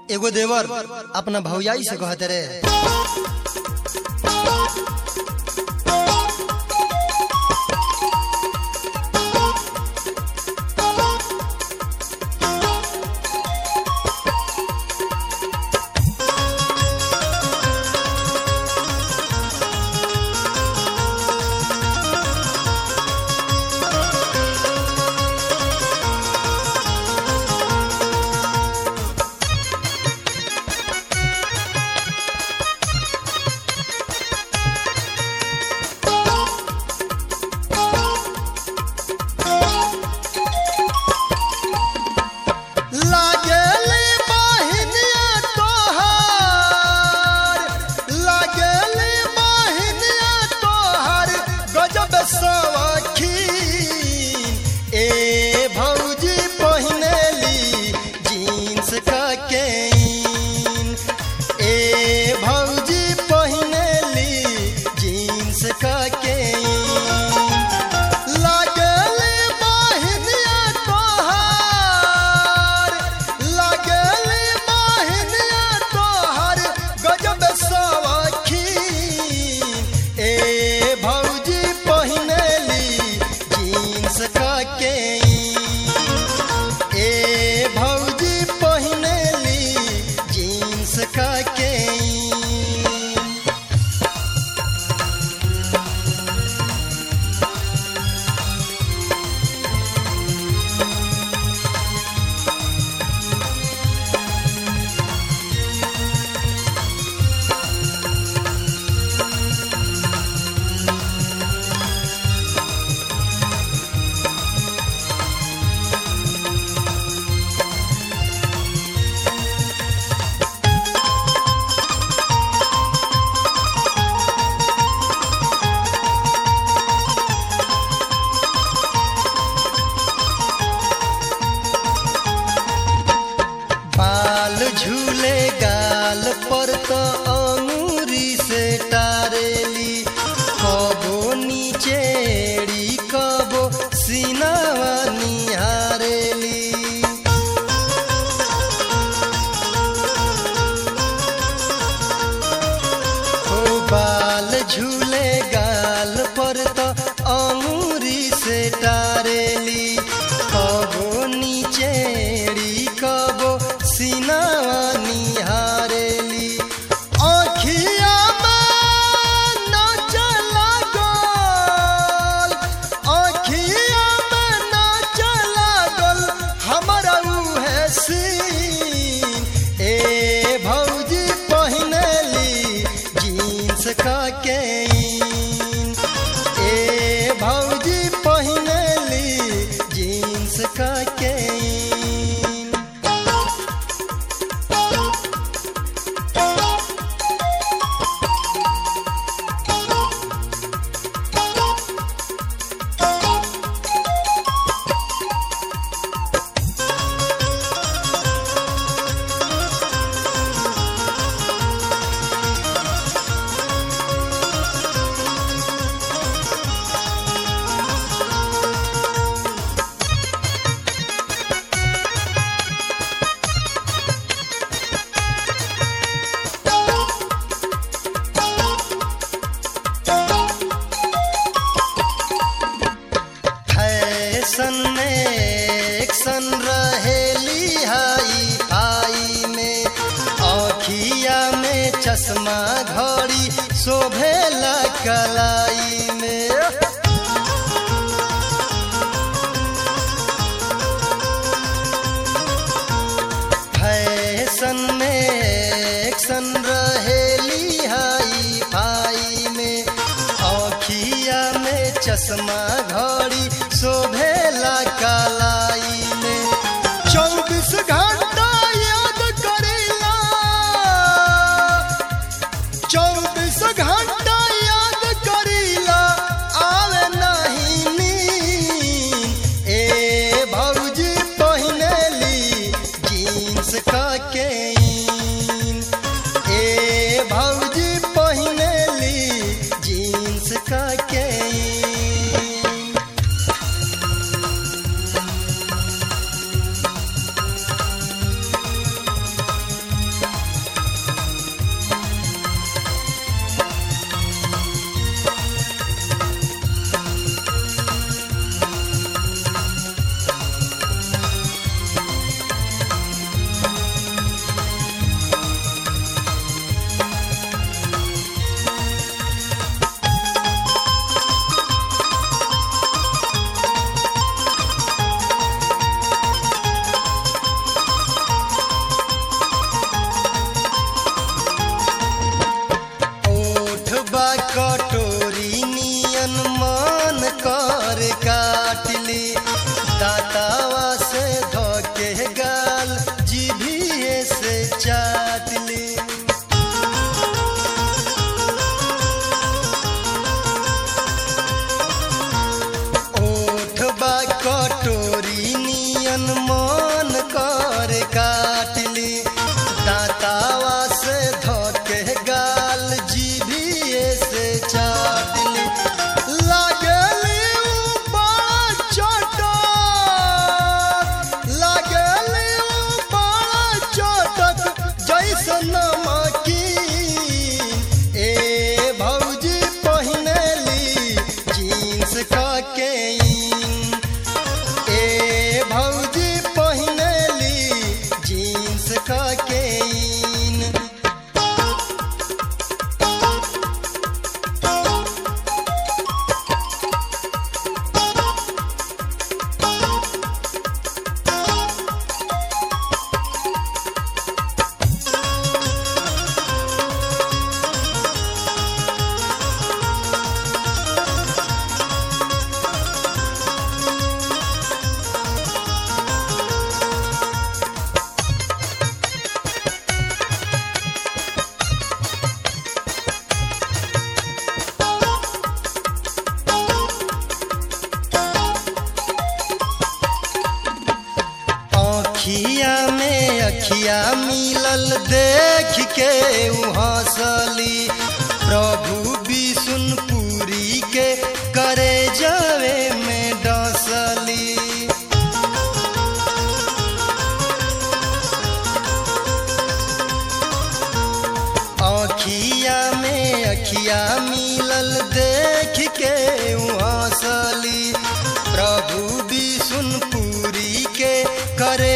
एगो देवर अपना भौजाई से कहते रे, झूले गाल पर तो अंगूरी से टारेली, कबो नीचेड़ी कबो सीनावा निहारेली। ओ बाल झूले गाल पर तो अंगूरी से टारेली, कबो नीचेड़ी कबो सीनावा निहारेली। आँखिया में नाच लागल, आँखिया में नाच लागल हमरा उहे सीन। ए भौजी पहिनेली जीन्स का केन, ए भौजी पहिनेली जीन्स का केन। सन रहेली हाई हाई में, आँखिया में चश्मा घड़ी शोभेला कलाई में। फैशन में एक्शन रहेली हाई फाई में, आँखिया में चश्मा घड़ी शोभेला कलाई में। 24 घंटा याद करेला, 24 घंटा याद करेला आवे नहीं नींद। ए भौजी पहिनेली जीन्स का केन, ए भौजी पहिनेली जीन्स का केन। जैसन मन कर काटली दांतावा से धके गाल जीभिए से चाटली लागली उ बड़ा चटक लागली उ बड़ा चटक जैसन नमकीन ए भौजी पहिनली जींस के ए भौजी पहिनली जींस के अखिया मिलल देख के उ हंसली प्रभु विष्णुपुरी के करे जावे में डसली अखिया मिलल देख के उ हंसली प्रभु विष्णुपुरी के करे